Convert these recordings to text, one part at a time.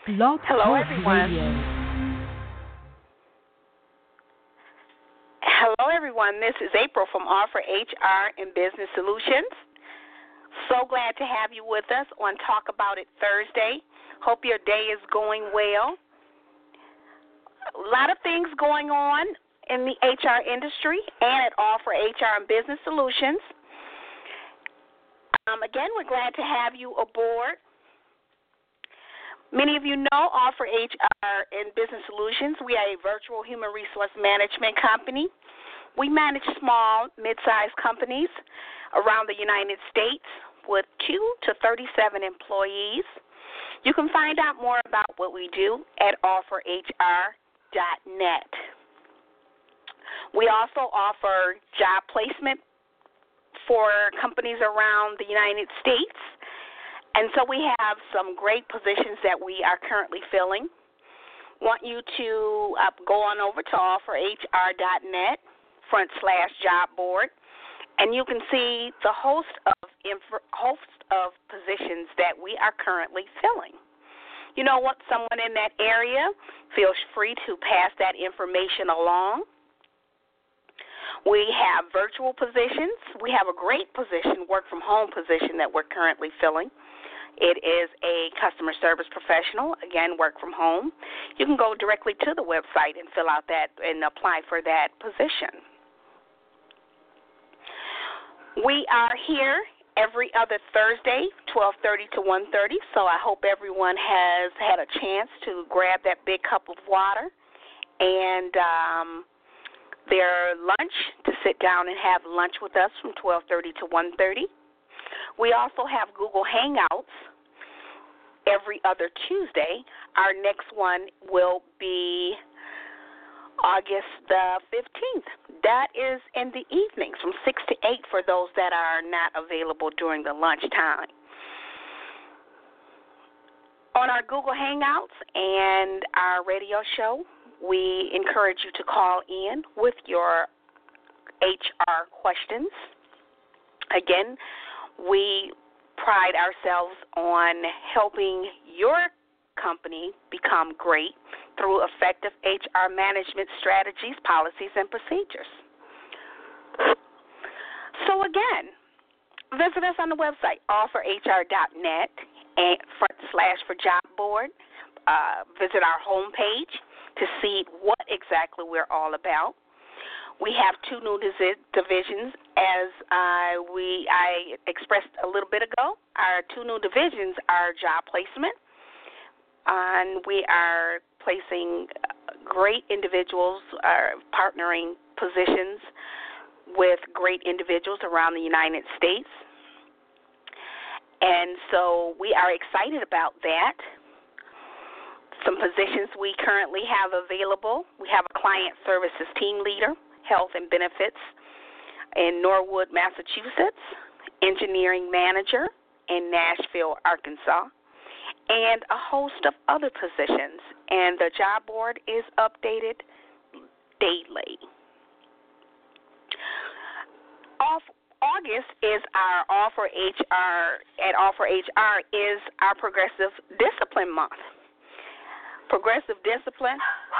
Blog Hello, Talk everyone. Radio. Hello, everyone. This is April from Offer HR and Business Solutions. So glad to have you with us on Talk About It Thursday. Hope your day is going well. A lot of things going on in the HR industry and at Offer HR and Business Solutions. Again, we're glad to have you aboard. Many of you know Offer HR and Business Solutions. We are a virtual human resource management company. We manage small, mid-sized companies around the United States with 2 to 37 employees. You can find out more about what we do at offerhr.net. We also offer job placement for companies around the United States. And so we have some great positions that we are currently filling. Want you to go on over to offerhr.net/job board, and you can see the host of positions that we are currently filling. You know what? Someone in that area, feels free to pass that information along. We have virtual positions. We have a great position, work-from-home position that we're currently filling. It is a customer service professional, again, work from home. You can go directly to the website and fill out that and apply for that position. We are here every other Thursday, 12:30 to 1:30, so I hope everyone has had a chance to grab that big cup of water and their lunch, to sit down and have lunch with us from 12:30 to 1:30. We also have Google Hangouts every other Tuesday. Our next one will be August the 15th. That is in the evenings from 6 to 8 for those that are not available during the lunchtime. On our Google Hangouts and our radio show, we encourage you to call in with your HR questions. Again, we pride ourselves on helping your company become great through effective HR management strategies, policies, and procedures. So again, visit us on the website, offerhr.net /for job board. Visit our homepage to see what exactly we're all about. We have 2 new divisions, as I expressed a little bit ago. Our 2 new divisions are job placement, and we are placing great individuals, partnering positions with great individuals around the United States. And so we are excited about that. Some positions we currently have available. We have a client services team leader, health and benefits in Norwood, Massachusetts, engineering manager in Nashville, Arkansas, and a host of other positions. And the job board is updated daily. August is our Offer HR, at Offer HR is our Progressive Discipline Month. Progressive discipline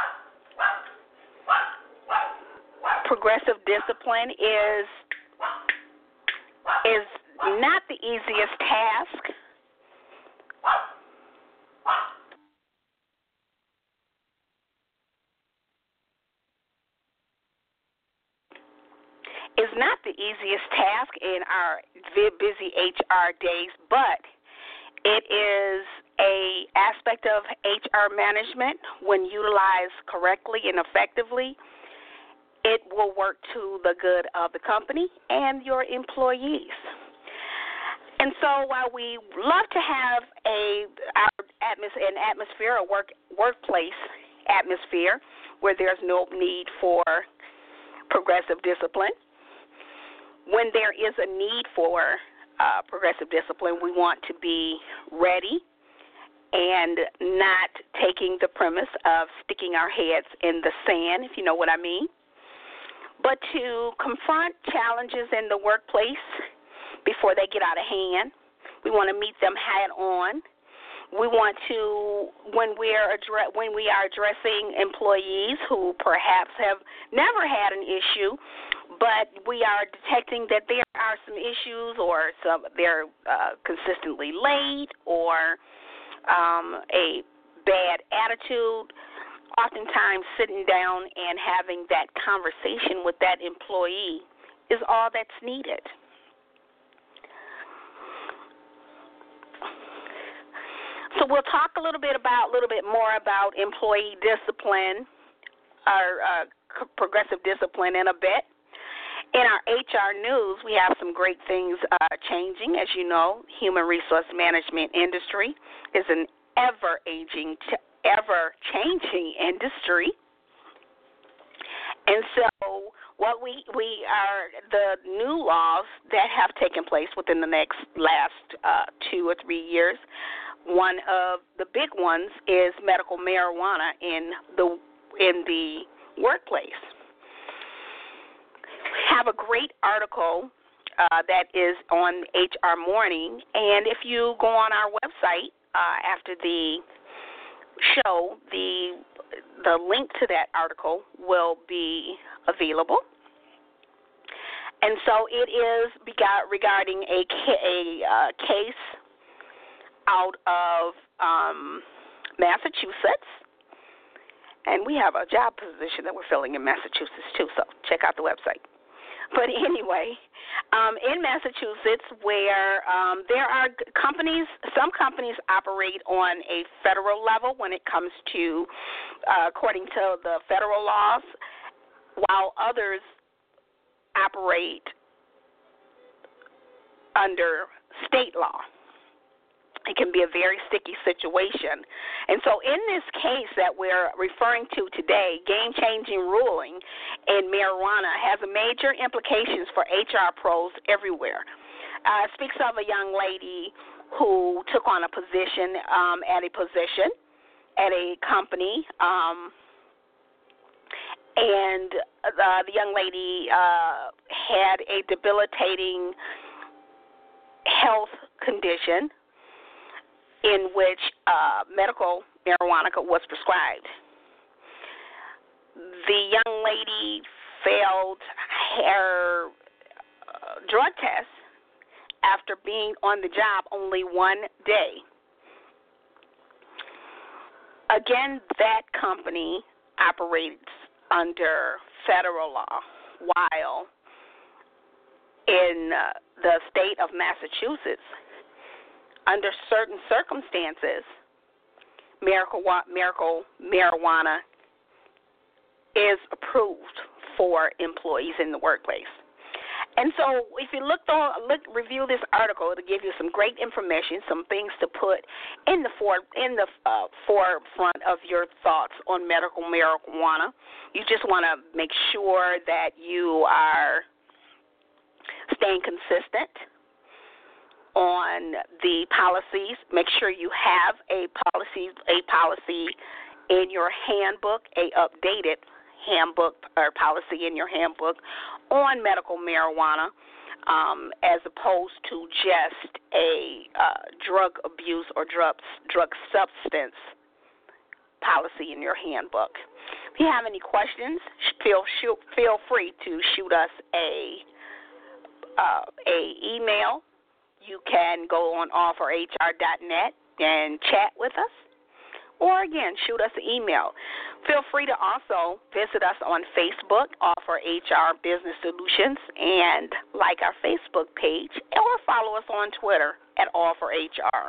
is not the easiest task. Is not the easiest task in our busy HR days, but it is a aspect of HR management when utilized correctly and effectively. It will work to the good of the company and your employees. And so while we love to have an atmosphere, a workplace atmosphere where there's no need for progressive discipline, when there is a need for progressive discipline, we want to be ready and not taking the premise of sticking our heads in the sand, if you know what I mean, but to confront challenges in the workplace before they get out of hand. We want to meet them head on. We want to, when we are addressing employees who perhaps have never had an issue, but we are detecting that there are some issues, or they're consistently late, or a bad attitude. Oftentimes, sitting down and having that conversation with that employee is all that's needed. So we'll talk a little bit more about employee discipline, or progressive discipline, in a bit. In our HR news, we have some great things changing. As you know, human resource management industry is an ever-changing industry. And so what we are, the new laws that have taken place within the last 2 or 3 years, one of the big ones is medical marijuana in the workplace. Have a great article that is on HR Morning, and if you go on our website after the show, the link to that article will be available. And so it is regarding a case out of Massachusetts, and we have a job position that we're filling in Massachusetts too, so check out the website. But anyway, in Massachusetts, where there are some companies operate on a federal level when it comes to, according to the federal laws, while others operate under state law. It can be a very sticky situation. And so in this case that we're referring to today, game-changing ruling in marijuana has major implications for HR pros everywhere. It speaks of a young lady who took on a position at a company, and the young lady had a debilitating health condition in which medical marijuana was prescribed. The young lady failed her drug test after being on the job only one day. Again, that company operates under federal law, while in the state of Massachusetts, under certain circumstances, marijuana is approved for employees in the workplace. And so if you review this article, it'll give you some great information, some things to put in the forefront of your thoughts on medical marijuana. You just want to make sure that you are staying consistent on the policies. Make sure you have a policy in your handbook, a updated handbook or policy in your handbook on medical marijuana, as opposed to just a drug abuse or drug substance policy in your handbook. If you have any questions, feel free to shoot us a email. You can go on offerhr.net and chat with us, or again, shoot us an email. Feel free to also visit us on Facebook, Offer HR Business Solutions, and like our Facebook page, or follow us on Twitter at Offer HR.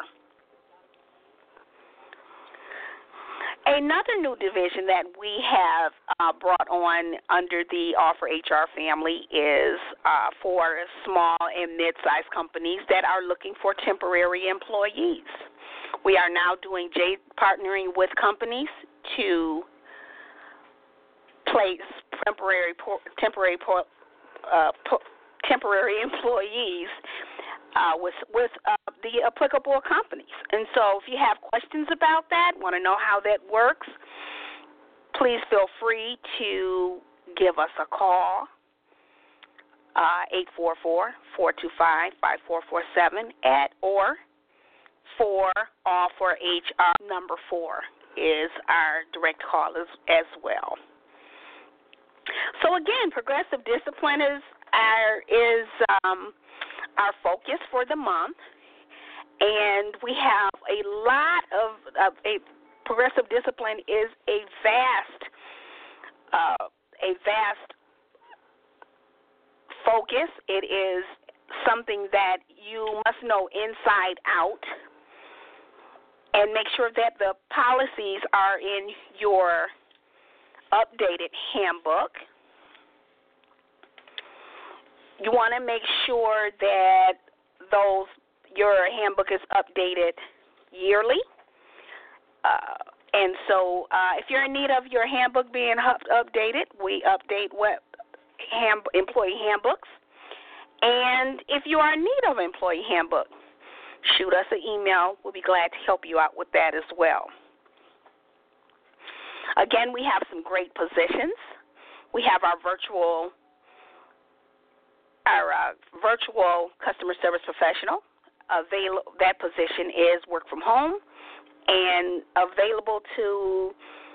Another new division that we have brought on under the Offer HR family is for small and mid-sized companies that are looking for temporary employees. We are now partnering with companies to place temporary employees with the applicable companies. And so if you have questions about that, want to know how that works, please feel free to give us a call, 844-425-5447, or all for HR. Number 4 is our direct call as well. So again, progressive discipline is our focus for the month, and we have a lot of a progressive discipline is a vast focus. It is something that you must know inside out, and make sure that the policies are in your updated handbook. You want to make sure that your handbook is updated yearly. And so if you're in need of your handbook being updated, we update employee handbooks. And if you are in need of an employee handbook, shoot us an email. We'll be glad to help you out with that as well. Again, we have some great positions. We have our virtual customer service professional. That position is work from home and available to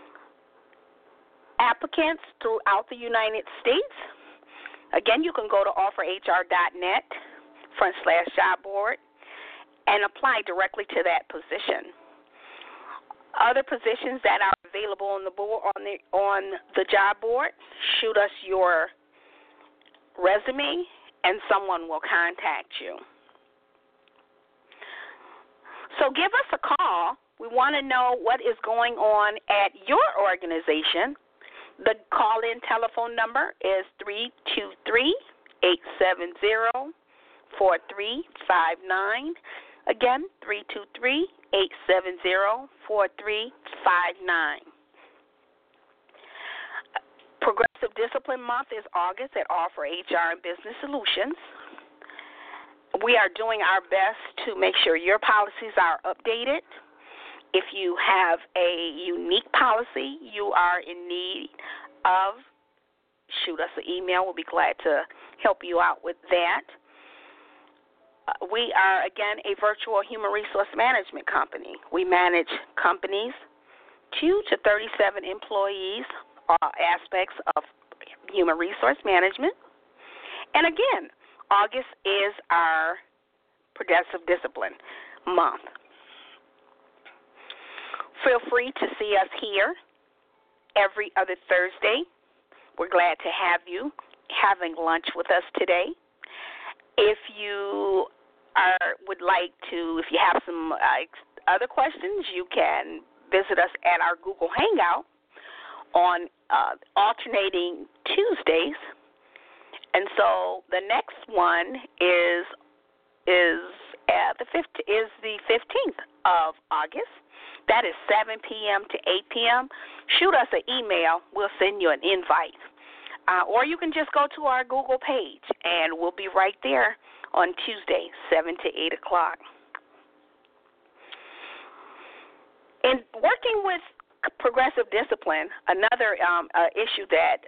applicants throughout the United States. Again, you can go to offerhr.net/job board and apply directly to that position. Other positions that are available on the board on the job board, shoot us your resume and someone will contact you. So give us a call. We want to know what is going on at your organization. The call-in telephone number is 323-870-4359. Again, 323-870-4359. Progressive Discipline Month is August at All for HR and Business Solutions. We are doing our best to make sure your policies are updated. If you have a unique policy you are in need of, shoot us an email. We'll be glad to help you out with that. We are, again, a virtual human resource management company. We manage companies 2 to 37 employees, all aspects of human resource management. And again, August is our Progressive Discipline Month. Feel free to see us here every other Thursday. We're glad to have you having lunch with us today. If you if you have some other questions, you can visit us at our Google Hangout on alternating Tuesdays. And so the next one is the 15th of August. That is 7 p.m. to 8 p.m. Shoot us an email. We'll send you an invite. Or you can just go to our Google page, and we'll be right there on Tuesday, 7 to 8 o'clock. In working with progressive discipline, another issue that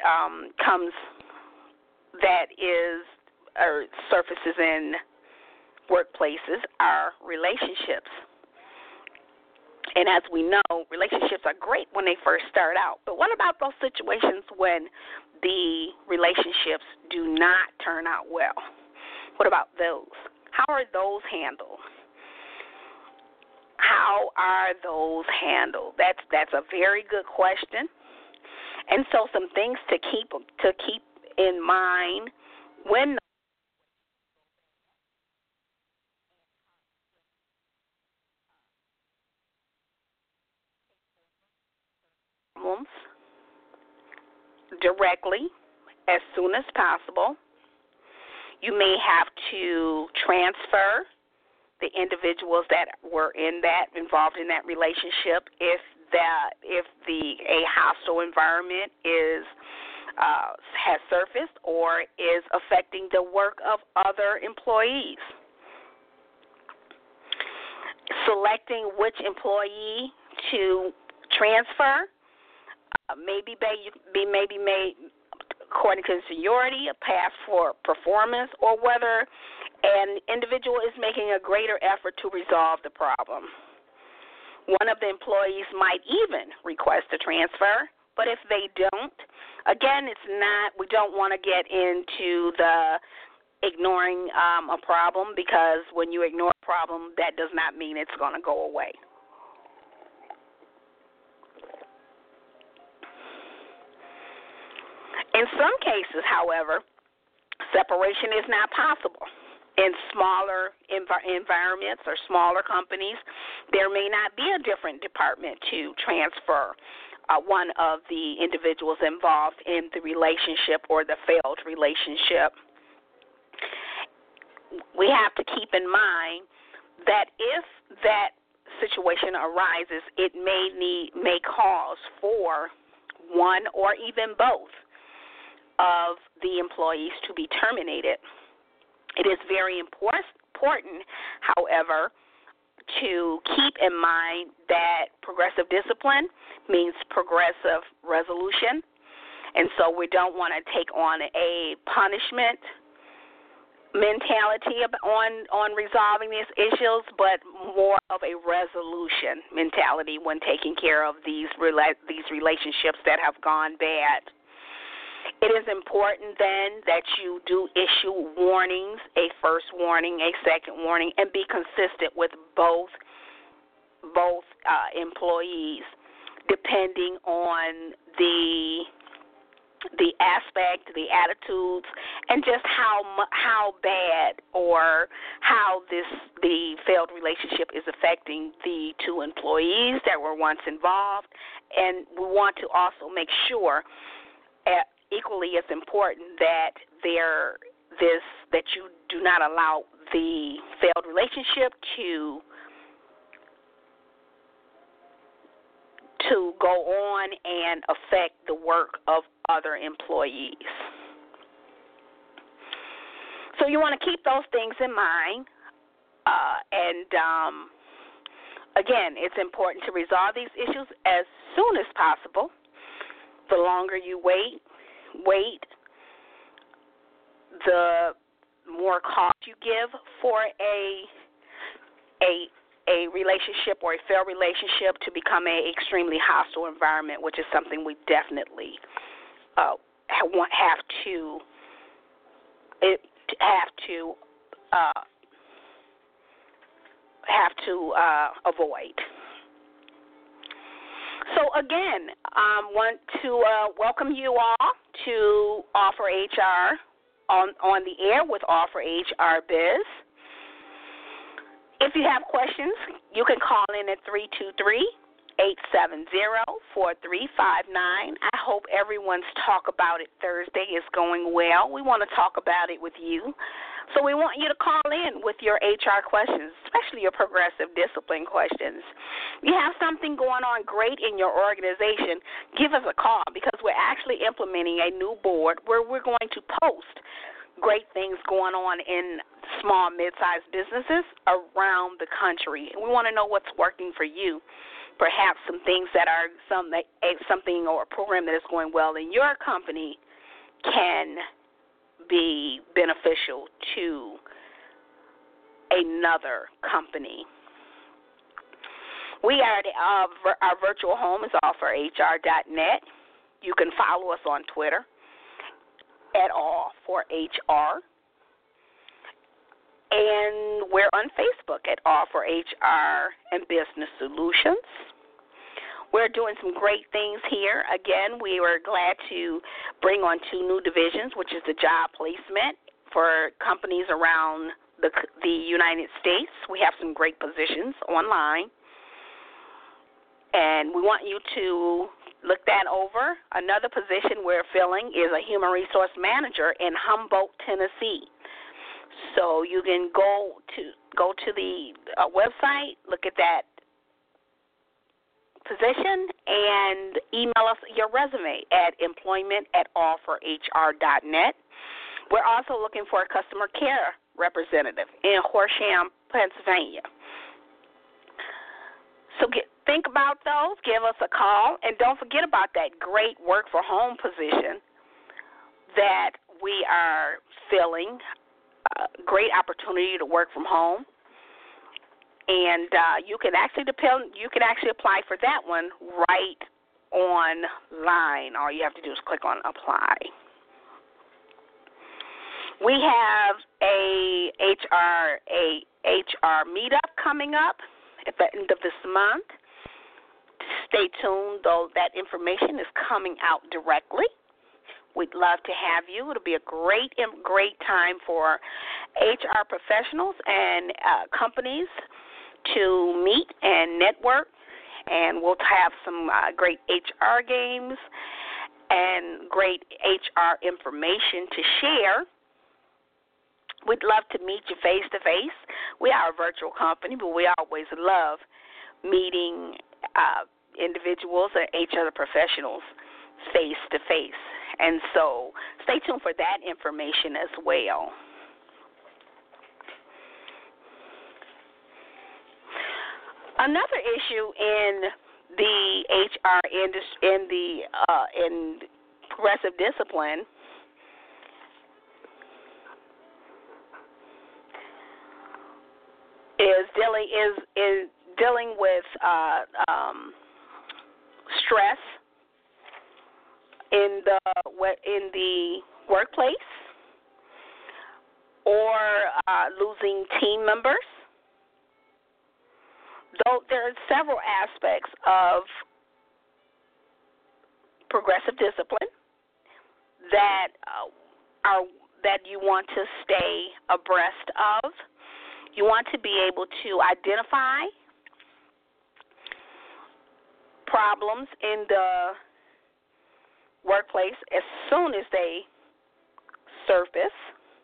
surfaces in workplaces are relationships. And as we know, relationships are great when they first start out. But what about those situations when the relationships do not turn out well? What about those? How are those handled? That's a very good question. And so some things to keep in mind when problems directly as soon as possible. You may have to transfer the individuals that were involved in that relationship if a hostile environment has surfaced or is affecting the work of other employees. Selecting which employee to transfer maybe according to seniority, a path for performance, or whether an individual is making a greater effort to resolve the problem. One of the employees might even request a transfer, but if they don't, again, we don't want to get into the ignoring a problem, because when you ignore a problem, that does not mean it's going to go away. In some cases, however, separation is not possible. In smaller environments or smaller companies, there may not be a different department to transfer one of the individuals involved in the relationship or the failed relationship. We have to keep in mind that if that situation arises, it may cause for one or even both of the employees to be terminated. It is very important, however, to keep in mind that progressive discipline means progressive resolution, and so we don't want to take on a punishment mentality on resolving these issues, but more of a resolution mentality when taking care of these relationships that have gone bad. It is important then that you do issue warnings, a first warning, a second warning, and be consistent with both employees, depending on the aspect, the attitudes, and just how bad or how the failed relationship is affecting the two employees that were once involved. And we want to also make sure, equally as important, that you do not allow the failed relationship to go on and affect the work of other employees. So you want to keep those things in mind. Again, it's important to resolve these issues as soon as possible. The longer you wait, the more cost you give for a relationship or a failed relationship to become an extremely hostile environment, which is something we definitely have to avoid. So again, want to welcome you all to Offer HR on the air with Offer HR Biz. If you have questions, you can call in at 323-870-4359. I hope everyone's Talk About It Thursday is going well. We want to talk about it with you. So we want you to call in with your HR questions, especially your progressive discipline questions. You have something going on great in your organization, give us a call, because we're actually implementing a new board where we're going to post great things going on in small, mid-sized businesses around the country. And we want to know what's working for you. Perhaps some things that are something or a program that is going well in your company can be beneficial to another company. We are our virtual home is offerhr.net. You can follow us on Twitter at All4HR. And we're on Facebook at All4HR and Business Solutions. We're doing some great things here. Again, we were glad to bring on 2 new divisions, which is the job placement for companies around the United States. We have some great positions online. And we want you to look that over. Another position we're filling is a human resource manager in Humboldt, Tennessee. So you can go to the website, look at that position, and email us your resume at employment@all4hr.net. We're also looking for a customer care representative in Horsham, Pennsylvania. So think about those. Give us a call. And don't forget about that great work for home position that we are filling a great opportunity to work from home, and you can actually apply for that one right online. All you have to do is click on apply. We have a HR meetup coming up at the end of this month. Stay tuned, though that information is coming out directly. We'd love to have you. It'll be a great time for HR professionals and companies to meet and network, and we'll have some great HR games and great HR information to share. We'd love to meet you face-to-face. We are a virtual company, but we always love meeting individuals and HR professionals face-to-face. And so stay tuned for that information as well. Another issue in the HR industry, in progressive discipline, is dealing with stress in the workplace, or losing team members. Though there are several aspects of progressive discipline that you want to stay abreast of. You want to be able to identify problems in the workplace as soon as they surface.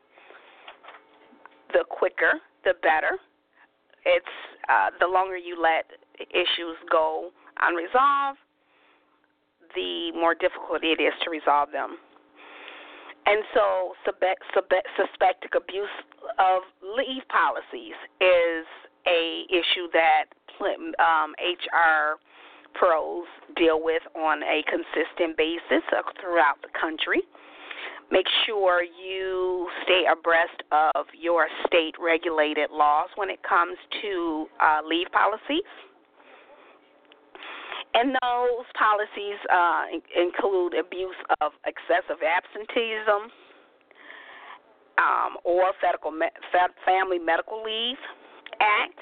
The quicker, the better. It's the longer you let issues go unresolved, the more difficult it is to resolve them. And so suspected abuse of leave policies is a issue that HR pros deal with on a consistent basis throughout the country. Make sure you stay abreast of your state-regulated laws when it comes to leave policies. And those policies include abuse of excessive absenteeism or Family Medical Leave Act.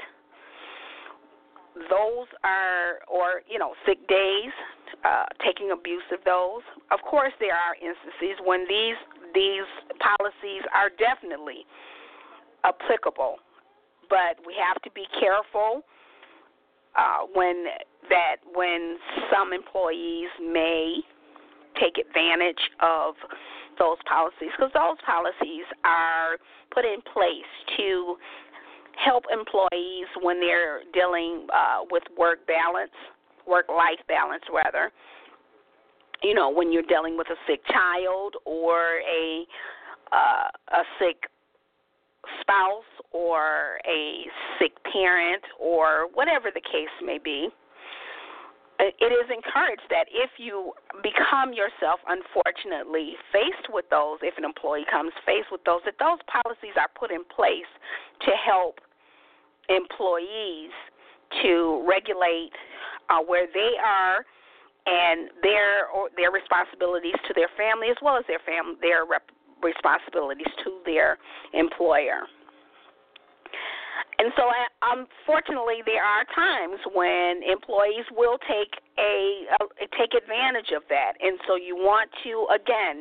Those are, sick days, taking abuse of those. Of course, there are instances when these policies are definitely applicable, but we have to be careful when some employees may take advantage of those policies, because those policies are put in place to help employees when they're dealing with work-life balance, rather. When you're dealing with a sick child or a sick spouse or a sick parent or whatever the case may be. It is encouraged that if you become yourself, unfortunately, faced with those, if an employee comes faced with those, that those policies are put in place to help employees to regulate where they are and their responsibilities to their family, as well as their responsibilities to their employer. And so, unfortunately, there are times when employees will take advantage of that. And so you want to, again,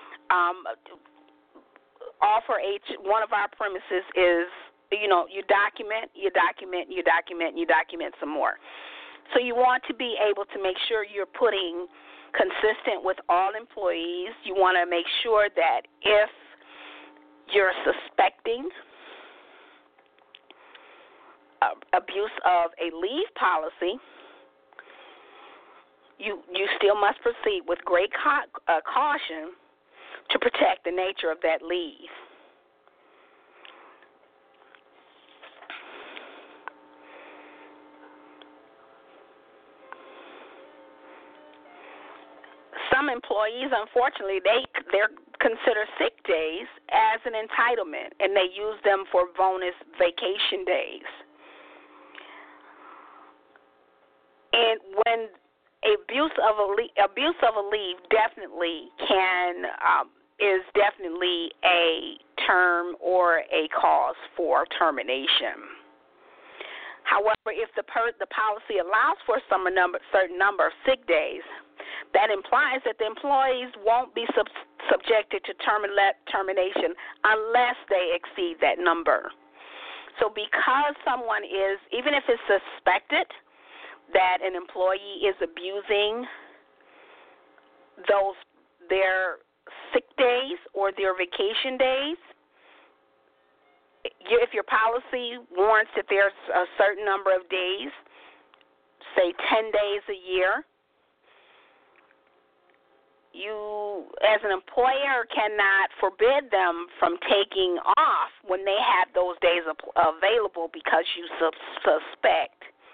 offer one of our premises is, you document some more. So you want to be able to make sure you're putting consistent with all employees. You want to make sure that if you're suspecting abuse of a leave policy, you still must proceed with great caution to protect the nature of that leave. Some employees, unfortunately, they're consider sick days as an entitlement, and they use them for bonus vacation days. And when abuse of a leave definitely is definitely a term or a cause for termination. However, if the policy allows for certain number of sick days, that implies that the employees won't be subjected to termination unless they exceed that number. So because someone is, even if it's suspected that an employee is abusing their sick days or their vacation days, if your policy warrants that there's a certain number of days, say 10 days a year, you, as an employer, cannot forbid them from taking off when they have those days available because you suspect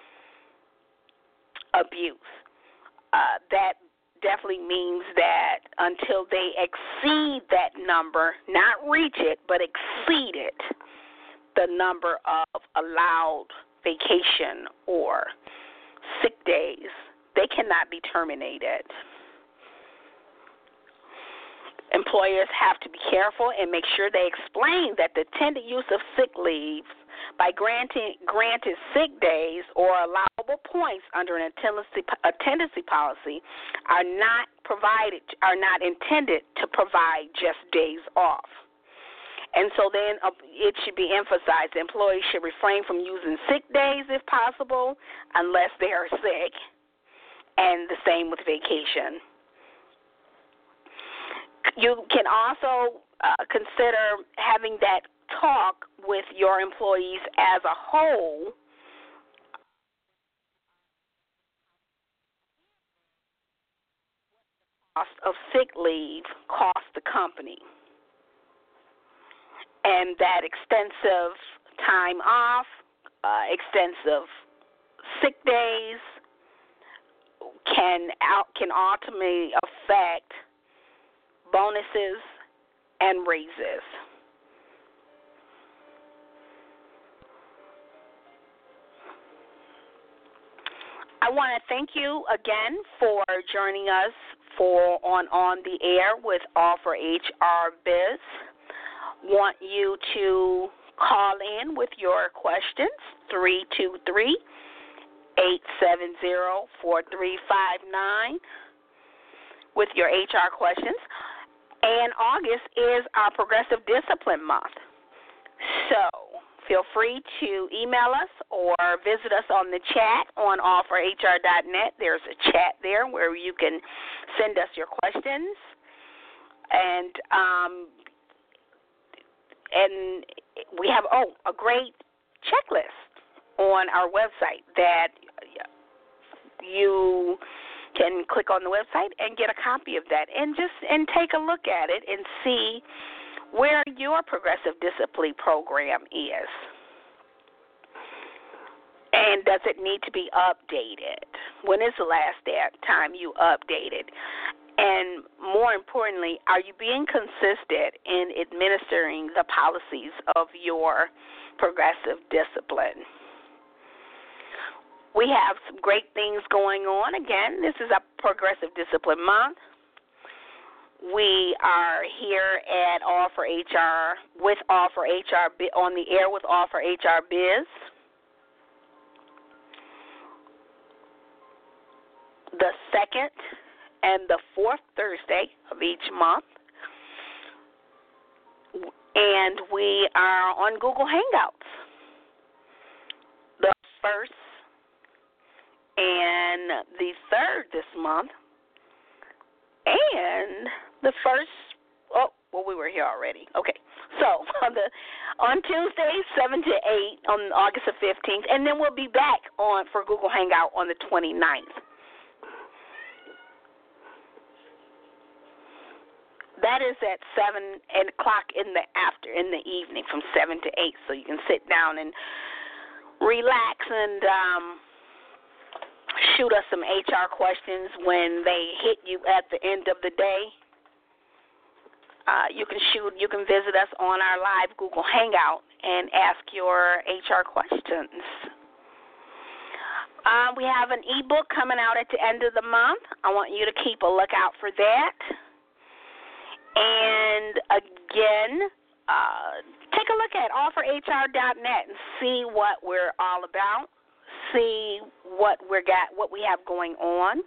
abuse. That definitely means that until they exceed that number, not reach it, but exceed it, the number of allowed vacation or sick days, they cannot be terminated. Employers have to be careful and make sure they explain that the intended use of sick leave by granted sick days or allowable points under an attendance policy are not intended to provide just days off. And so then it should be emphasized employees should refrain from using sick days if possible unless they are sick, and the same with vacation. You can also consider having that talk with your employees as a whole cost of sick leave costs the company, and that extensive time off, extensive sick days can ultimately affect bonuses and raises. I want to thank you again for joining us on the air with Offer HR Biz. Want you to call in with your questions, 323-870-4359 with your HR questions. And August is our Progressive Discipline Month. So feel free to email us or visit us on the chat on offerhr.net. There's a chat there where you can send us your questions. And we have, a great checklist on our website that you can click on the website and get a copy of that and take a look at it and see where your progressive discipline program is. And does it need to be updated? When is the last time you updated? And more importantly, are you being consistent in administering the policies of your progressive discipline? We have some great things going on. Again, this is a Progressive Discipline Month. We are here at Offer HR with Offer HR on the air with Offer HR Biz. The second and the fourth Thursday of each month. And we are on Google Hangouts. The first and the third this month, and the first, we were here already. Okay, so on Tuesday, 7 to 8 on August the 15th, and then we'll be back for Google Hangout on the 29th. That is at 7 o'clock in the evening, from 7 to 8, so you can sit down and relax and shoot us some HR questions when they hit you at the end of the day. You can visit us on our live Google Hangout and ask your HR questions. We have an ebook coming out at the end of the month. I want you to keep a lookout for that. And again, take a look at offerhr.net and see what we're all about. See what we have going on.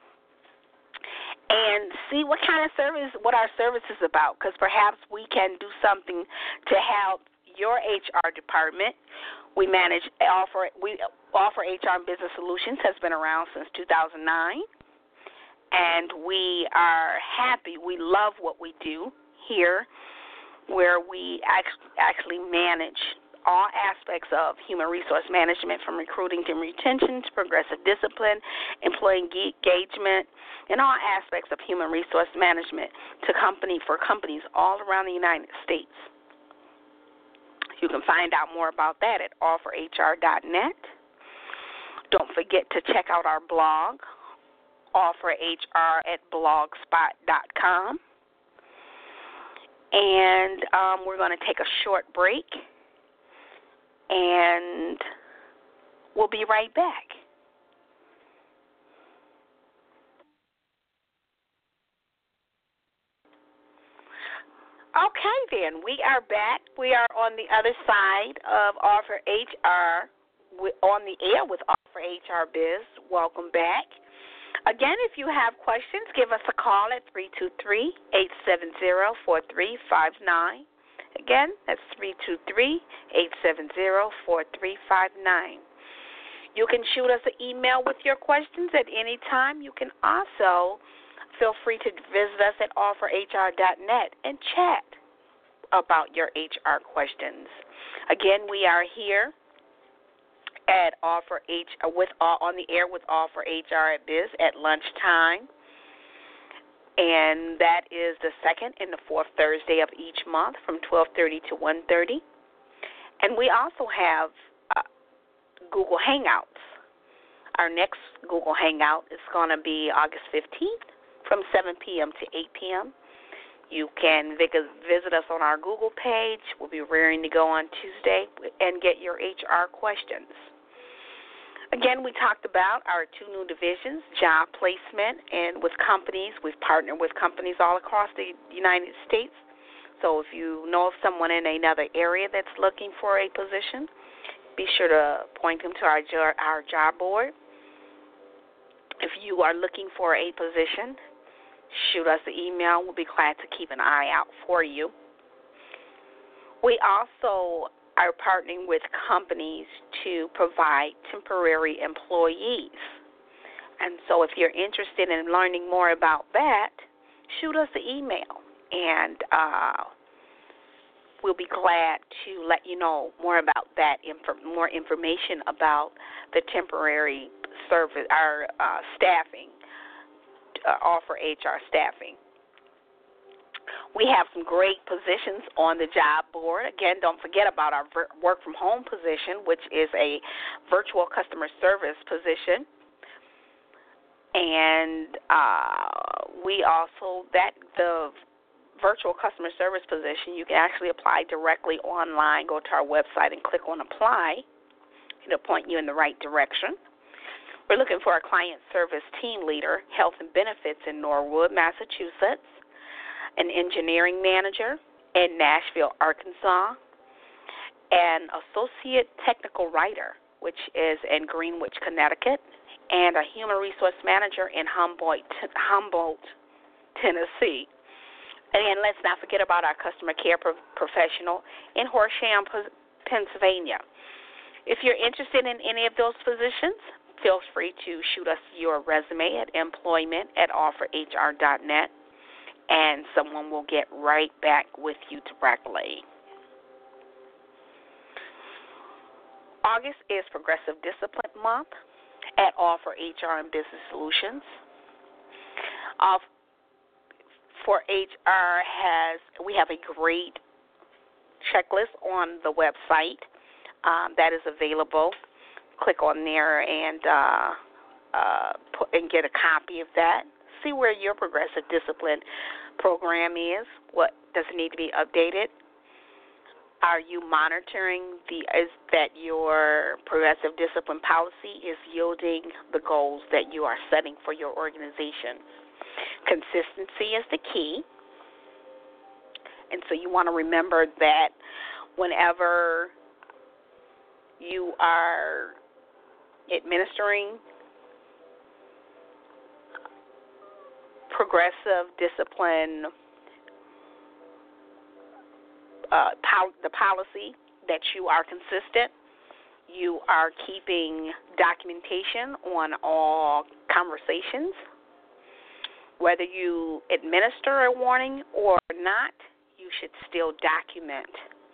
And see what kind of what our service is about, because perhaps we can do something to help your HR department. We offer HR and Business Solutions, has been around since 2009, and we are happy. We love what we do here, where we actually manage all aspects of human resource management, from recruiting to retention to progressive discipline, employee engagement, and all aspects of human resource management for companies all around the United States. You can find out more about that at offerhr.net. Don't forget to check out our blog, offerhr@blogspot.com. And we're going to take a short break, and we'll be right back. Okay, then, we are back. We are on the other side of Offer HR, on the air with Offer HR Biz. Welcome back. Again, if you have questions, give us a call at 323-870-4359. Again, that's 323-870-4359. You can shoot us an email with your questions at any time. You can also feel free to visit us at offerhr.net and chat about your HR questions. Again, we are here at on the air with Offer HR at Biz at lunchtime, and that is the second and the fourth Thursday of each month from 12:30 to 1:30. And we also have Google Hangouts. Our next Google Hangout is going to be August 15th from 7 p.m. to 8 p.m. You can visit us on our Google page. We'll be raring to go on Tuesday and get your HR questions. Again, we talked about our two new divisions, job placement, and with companies. We've partnered with companies all across the United States. So if you know of someone in another area that's looking for a position, be sure to point them to our job board. If you are looking for a position, shoot us an email. We'll be glad to keep an eye out for you. We also are partnering with companies to provide temporary employees. And so if you're interested in learning more about that, shoot us an email, and we'll be glad to let you know more about that, more information about the temporary service, our staffing, Offer HR staffing. We have some great positions on the job board. Again, don't forget about our work-from-home position, which is a virtual customer service position. And the virtual customer service position, you can actually apply directly online. Go to our website and click on Apply. It'll point you in the right direction. We're looking for a client service team leader, health and benefits in Norwood, Massachusetts, an engineering manager in Nashville, Arkansas, an associate technical writer, which is in Greenwich, Connecticut, and a human resource manager in Humboldt, Tennessee. And let's not forget about our customer care professional in Horsham, Pennsylvania. If you're interested in any of those positions, feel free to shoot us your resume at employment@offerhr.net, and someone will get right back with you directly. August is Progressive Discipline Month at Offer HR and Business Solutions. For HR, we have a great checklist on the website that is available. Click on there and get a copy of that. See where your progressive discipline program is? What does it need to be updated? Are you monitoring is that your progressive discipline policy is yielding the goals that you are setting for your organization? Consistency is the key. And so you want to remember that whenever you are administering progressive discipline, the policy, that you are consistent, you are keeping documentation on all conversations. Whether you administer a warning or not, you should still document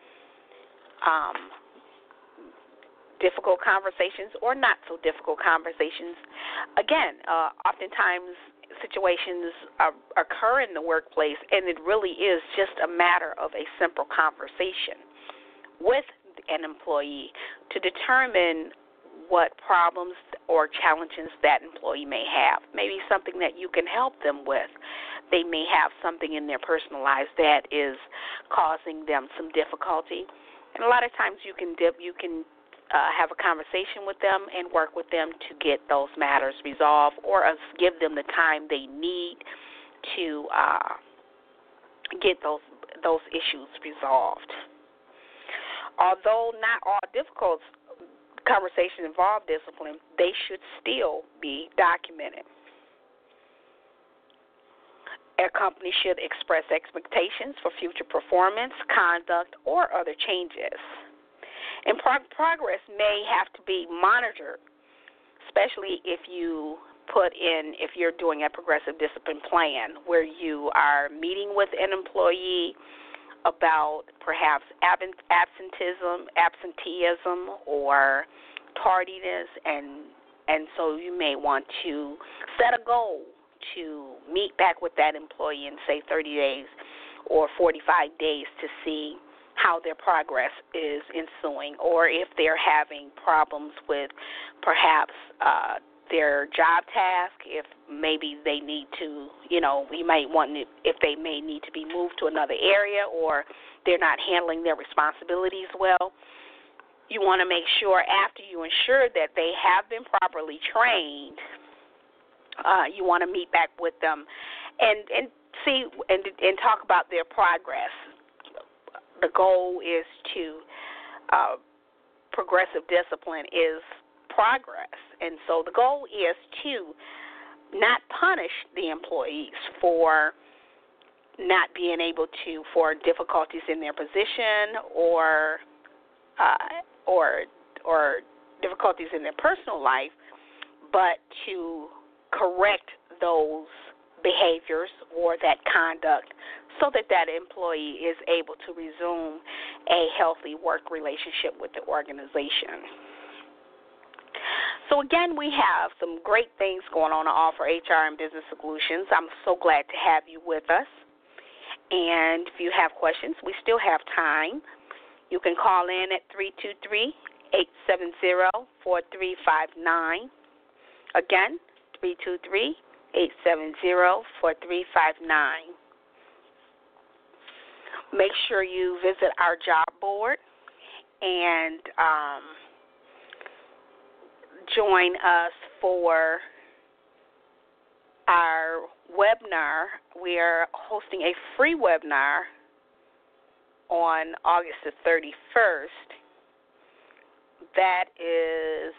difficult conversations or not so difficult conversations. Again, oftentimes situations occur in the workplace, and it really is just a matter of a simple conversation with an employee to determine what problems or challenges that employee may have. Maybe something that you can help them with. They may have something in their personal lives that is causing them some difficulty, and a lot of times you can have a conversation with them and work with them to get those matters resolved, or give them the time they need to get those issues resolved. Although not all difficult conversations involve discipline, they should still be documented. A company should express expectations for future performance, conduct, or other changes. And progress may have to be monitored, especially if you're doing a progressive discipline plan where you are meeting with an employee about perhaps absenteeism or tardiness, and so you may want to set a goal to meet back with that employee in, say, 30 days or 45 days to see how their progress is ensuing, or if they're having problems with perhaps their job task, if maybe they need to, you might want if they may need to be moved to another area, or they're not handling their responsibilities well. You want to make sure after you ensure that they have been properly trained, you want to meet back with them and see and talk about their progress. The goal is to progressive discipline is progress, and so the goal is to not punish the employees for not being able to, for difficulties in their position or difficulties in their personal life, but to correct those behaviors or that conduct so that employee is able to resume a healthy work relationship with the organization. So again, we have some great things going on to offer HR and Business Solutions. I'm so glad to have you with us. And if you have questions, we still have time. You can call in at 323-870-4359. Again, 323-870-4359. Make sure you visit our job board and join us for our webinar. We are hosting a free webinar on August the 31st. That is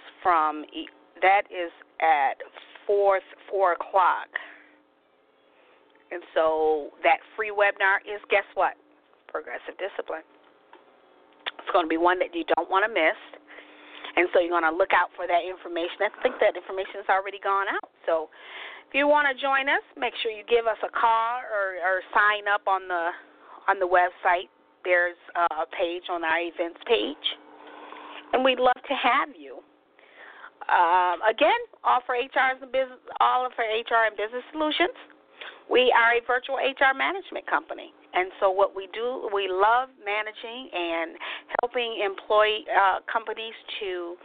at 4 o'clock. And so that free webinar is, guess what? Progressive discipline. It's going to be one that you don't want to miss. And so you're going to look out for that information. I think that information has already gone out. So if you want to join us, make sure you give us a call or sign up on the website. There's a page on our events page. And we'd love to have you. Again, all for HR and Business Solutions. We are a virtual HR management company. And so what we do, we love managing and helping companies to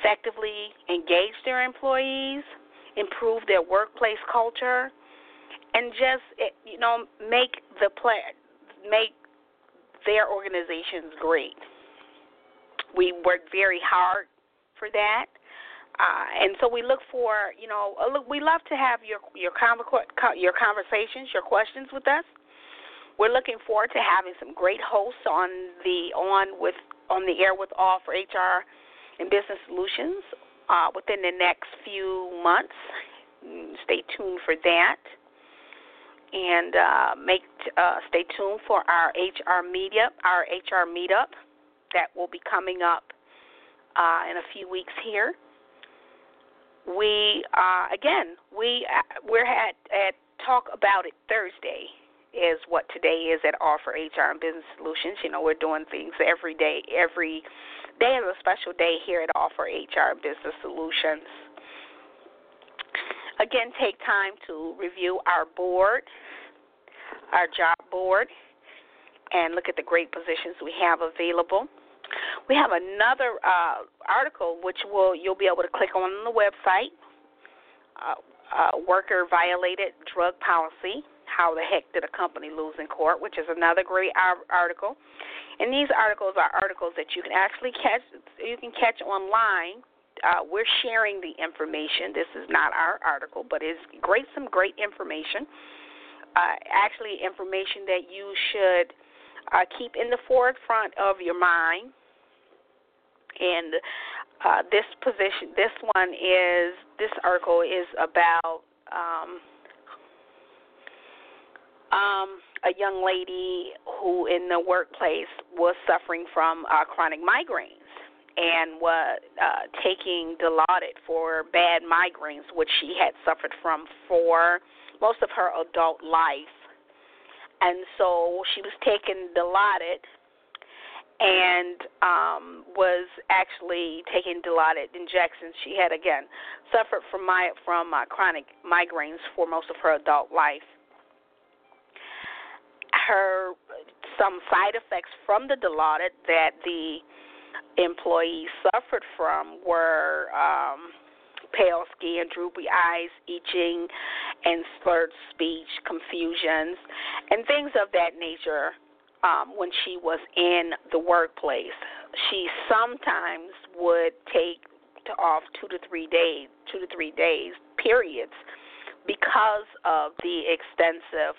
effectively engage their employees, improve their workplace culture, and just make make their organizations great. We work very hard for that. And so we look for, we love to have your conversations, your questions with us. We're looking forward to having some great hosts on the air with All for HR and Business Solutions within the next few months. Stay tuned for that, and stay tuned for our HR meetup that will be coming up in a few weeks here. We're at Talk About It Thursday is what today is at All for HR and Business Solutions. We're doing things every day. Every day is a special day here at All for HR and Business Solutions. Again, take time to review our board, our job board, and look at the great positions we have available. We have another article which you'll be able to click on the website, Worker Violated Drug Policy, How the Heck Did a Company Lose in Court, which is another great article. And these articles are articles that you can actually catch online. We're sharing the information. This is not our article, but it's some great information, actually information that you should keep in the forefront of your mind. And this article is about a young lady who in the workplace was suffering from chronic migraines and was taking Dilaudid for bad migraines, which she had suffered from for most of her adult life. And so she was taking Dilaudid and was actually taking Dilaudid injections. She had, again, suffered from chronic migraines for most of her adult life. Some side effects from the Dilaudid that the employee suffered from were pale skin, droopy eyes, itching, and slurred speech, confusions, and things of that nature. When she was in the workplace, she sometimes would take off 2 to 3 days periods because of the extensive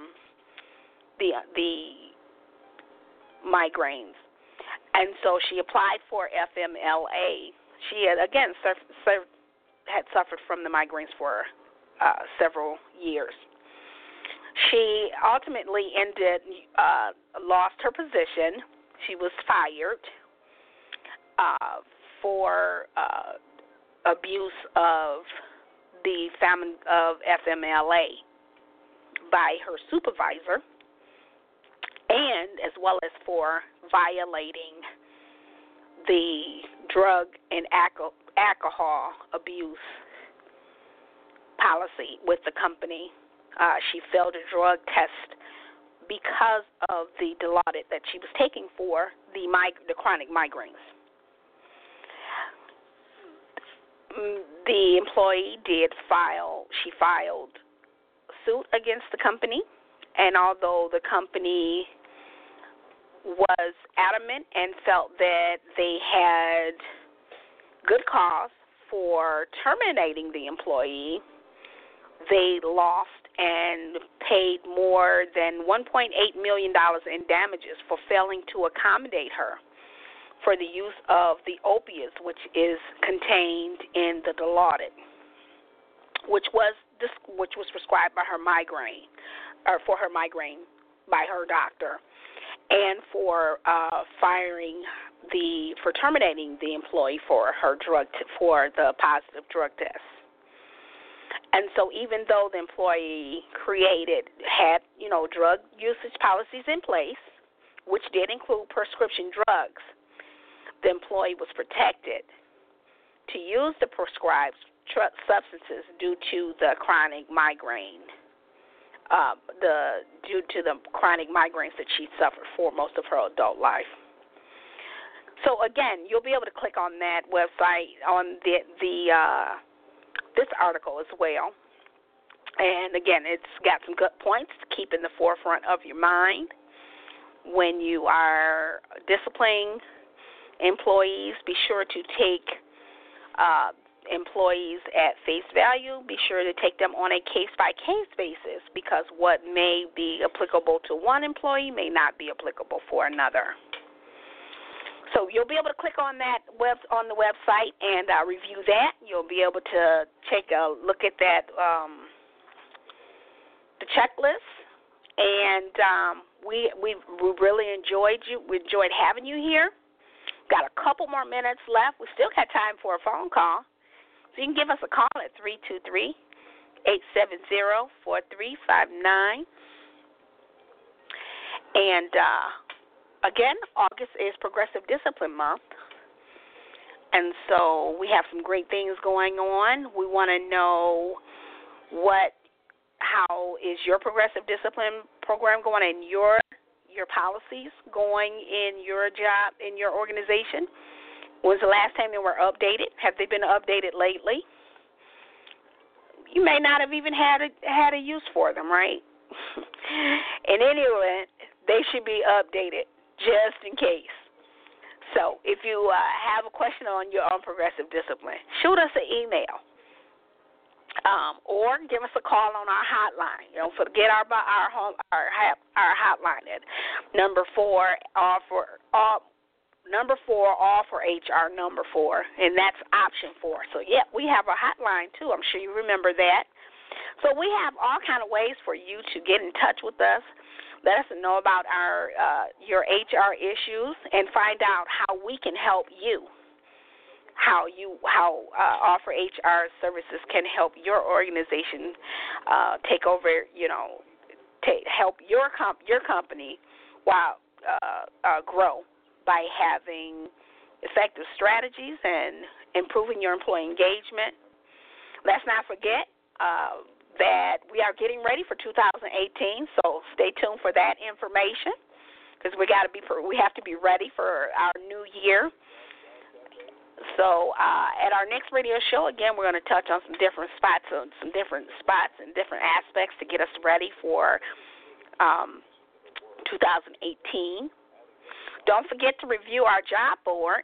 the migraines. And so she applied for FMLA. She had, again, had suffered from the migraines for several years. She ultimately lost her position. She was fired for abuse of the FMLA by her supervisor, and as well as for violating the drug and alcohol abuse policy with the company. She failed a drug test because of the Dilaudid that she was taking for the chronic migraines. The employee she filed suit against the company, and although the company was adamant and felt that they had good cause for terminating the employee, they lost and paid more than $1.8 million in damages for failing to accommodate her for the use of the opiates, which is contained in the Dilaudid, which was prescribed by her migraine, or for her migraine by her doctor, and for terminating the employee for the positive drug test. And so even though the employee had drug usage policies in place, which did include prescription drugs, the employee was protected to use the prescribed substances due to the chronic migraine, due to the chronic migraines that she suffered for most of her adult life. So again, you'll be able to click on that website on this article as well. And, again, it's got some good points to keep in the forefront of your mind when you are disciplining employees. Be sure to take employees at face value. Be sure to take them on a case-by-case basis, because what may be applicable to one employee may not be applicable for another. So you'll be able to click on that on the website and review that. You'll be able to take a look at that the checklist, and we really enjoyed you. We enjoyed having you here. Got a couple more minutes left. We still got time for a phone call. So you can give us a call at 323-870-4359. And, again, August is Progressive Discipline Month. And so we have some great things going on. We want to know how is your Progressive Discipline program going in your policies going in your job, in your organization? When's the last time they were updated? Have they been updated lately? You may not have even had a use for them, right? In any event, they should be updated just in case. So if you have a question on your own Progressive Discipline, shoot us an email. Or give us a call on our hotline. Don't forget our hotline at number 4, all for HR number 4, and that's option 4. So yeah, we have a hotline too. I'm sure you remember that. So we have all kind of ways for you to get in touch with us. Let us know about your HR issues and find out how we can help you. How Offer HR services can help your organization take over, help your company while grow by having effective strategies and improving your employee engagement. Let's not forget that we are getting ready for 2018, so stay tuned for that information, because we have to be ready for our new year. So at our next radio show, again, we're going to touch on some different spots and different aspects to get us ready for 2018. Don't forget to review our job board,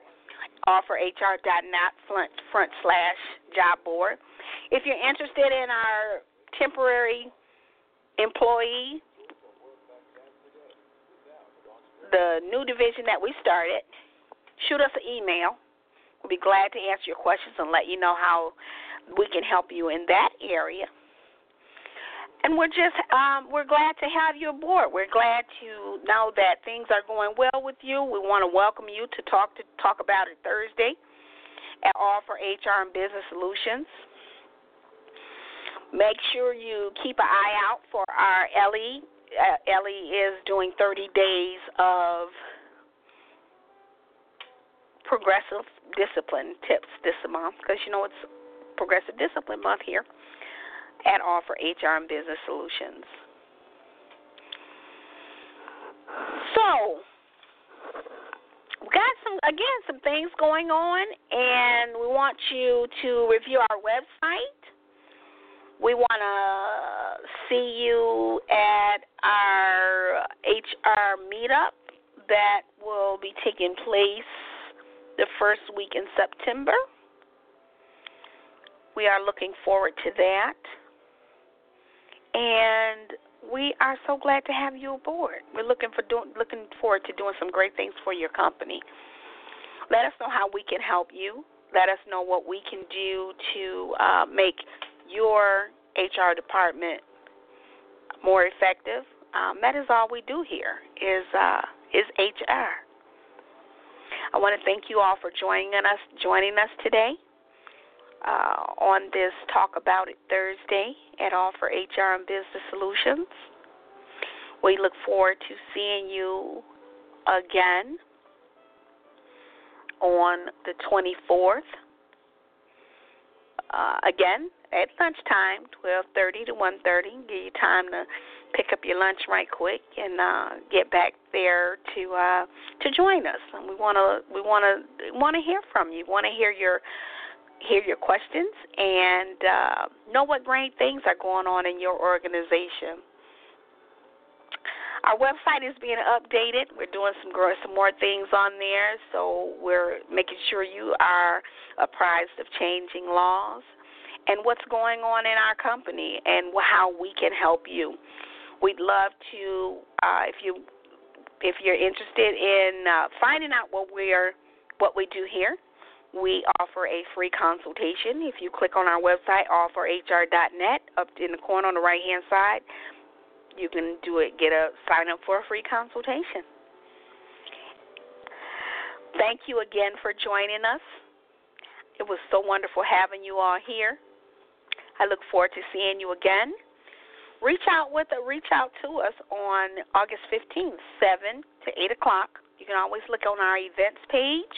offerhr.net/job board. If you're interested in our temporary employee, the new division that we started, shoot us an email. We'll be glad to answer your questions and let you know how we can help you in that area. And we're glad to have you aboard. We're glad to know that things are going well with you. We want to welcome you to talk about it Thursday at Offer HR and Business Solutions. Make sure you keep an eye out for our Ellie. Ellie is doing 30 days of Progressive Discipline tips this month, because it's Progressive Discipline Month here at Offer HR and Business Solutions. So we got some things going on, and we want you to review our website. We want to see you at our HR meetup that will be taking place the first week in September. We are looking forward to that. And we are so glad to have you aboard. We're looking forward to doing some great things for your company. Let us know how we can help you. Let us know what we can do to make your HR department more effective. That is all we do here is HR. I want to thank you all for joining us today on this Talk About It Thursday at Offer HR and Business Solutions. We look forward to seeing you again on the 24th. Again, at lunchtime, 12:30 to 1:30. Give you time to pick up your lunch right quick and get back there to join us. And we want to hear from you. We want to hear your hear your questions and know what great things are going on in your organization. Our website is being updated. We're doing some more things on there, so we're making sure you are apprised of changing laws and what's going on in our company and how we can help you. We'd love to, if you're interested in finding out what we do here, we offer a free consultation. If you click on our website, allforhr.net, up in the corner on the right-hand side, you can sign up for a free consultation. Thank you again for joining us. It was so wonderful having you all here. I look forward to seeing you again. Reach out to us on August 15th, 7 to 8 o'clock. You can always look on our events page,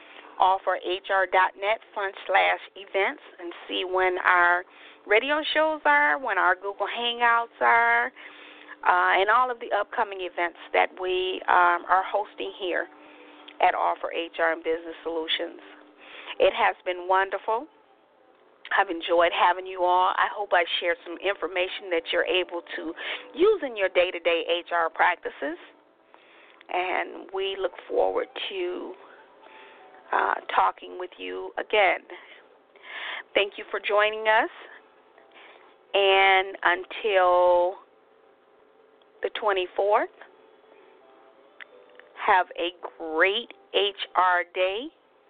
allforhr.net/events, and see when our radio shows are, when our Google Hangouts are, and all of the upcoming events that we are hosting here at All for HR and Business Solutions. It has been wonderful. I've enjoyed having you all. I hope I shared some information that you're able to use in your day-to-day HR practices. And we look forward to talking with you again. Thank you for joining us. And until the 24th, have a great HR day.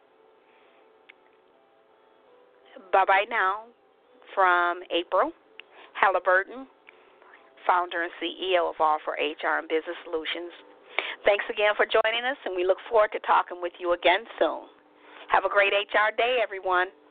Bye-bye now from April Halliburton, founder and CEO of All for HR and Business Solutions. Thanks again for joining us, and we look forward to talking with you again soon. Have a great HR day, everyone.